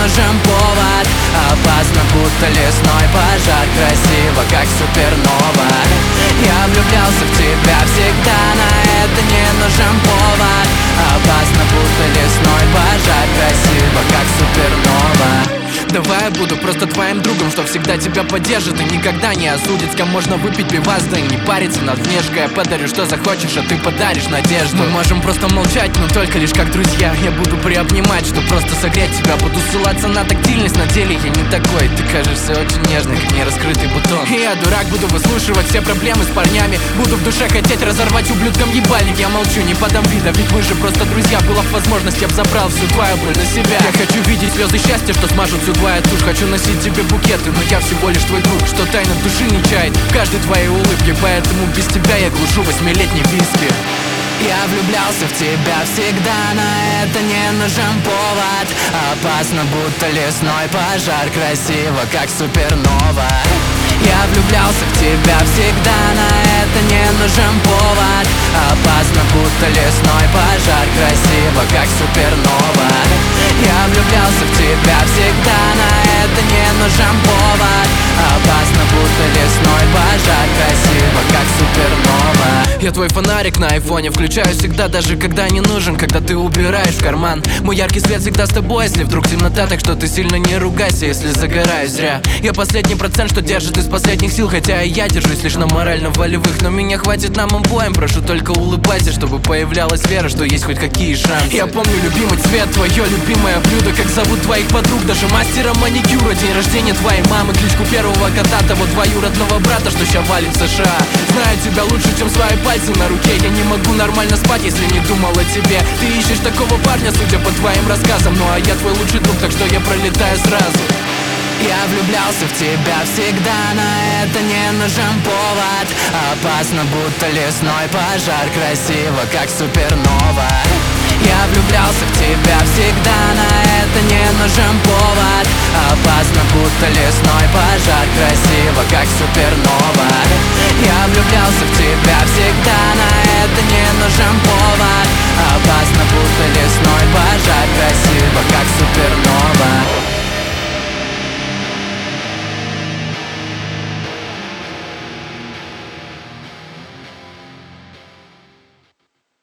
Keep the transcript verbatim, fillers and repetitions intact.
нужен повод. Опасно, будто лесной пожар, красиво, как супернова. Я влюблялся в тебя всегда, на это не нужен повод. Опасно, будто лесной пожар, красиво, как супернова. Давай я буду просто твоим другом, что всегда тебя поддержит и никогда не осудит. С кем можно выпить пивас, да и не париться над внешкой. Я подарю, что захочешь, а ты подаришь надежду. Мы можем просто молчать, но только лишь как друзья. Я буду приобнимать, что просто согреть тебя. Буду ссылаться на тактильность, на деле я не такой. Ты кажешься очень нежной, как нераскрытый бутон. И я дурак, буду выслушивать все проблемы с парнями. Буду в душе хотеть разорвать ублюдком ебальник. Я молчу, не подам вида, ведь мы же просто друзья. Была б возможность, я б забрал всю твою боль на себя. Я хочу видеть слезы счастья, что смажут всю твою тушь. Хочу носить тебе букеты, но я всего лишь твой друг, что тайна души не чает в каждой твоей улыбке. Поэтому без тебя я глушу восьмилетний виски. Я влюблялся в тебя всегда, на это не нужен повод. Опасно, будто лесной пожар, красиво, как супернова. Я влюблялся в тебя всегда, на это не нужен повод. Опасно, будто лесной пожар, красиво, как супернова. Я влюблялся в тебя всегда, на это не нужен повод. Опасно, будто лесной пожар, красиво, как супернова. Я твой фонарик на айфоне включаю всегда, даже когда не нужен, когда ты убираешь в карман. Мой яркий свет всегда с тобой, если вдруг темнота, так что ты сильно не ругайся, если загораюсь зря. Я последний процент, что держит из последних сил, хотя и я держусь лишь на морально-волевых. Но меня хватит нам обоим, прошу, только улыбайся, чтобы появлялась вера, что есть хоть какие шансы. Я помню любимый цвет, твое любимое блюдо, как зовут твоих подруг, даже мастера маникюра. День рождения твоей мамы, кличку первого кота, того двоюродного брата, что ща валит в США. Знаю тебя лучше, чем свои пальцы на руке. Я не могу нормально спать, если не думал о тебе. Ты ищешь такого парня, судя по твоим рассказам. Ну а я твой лучший друг, так что я пролетаю сразу. Я влюблялся в тебя всегда, на это не нужен повод. Опасно, будто лесной пожар, красиво, как супернова. Я влюблялся в тебя всегда, на это не нужен повод. Опасно, будто лесной пожар, красиво, как супернова.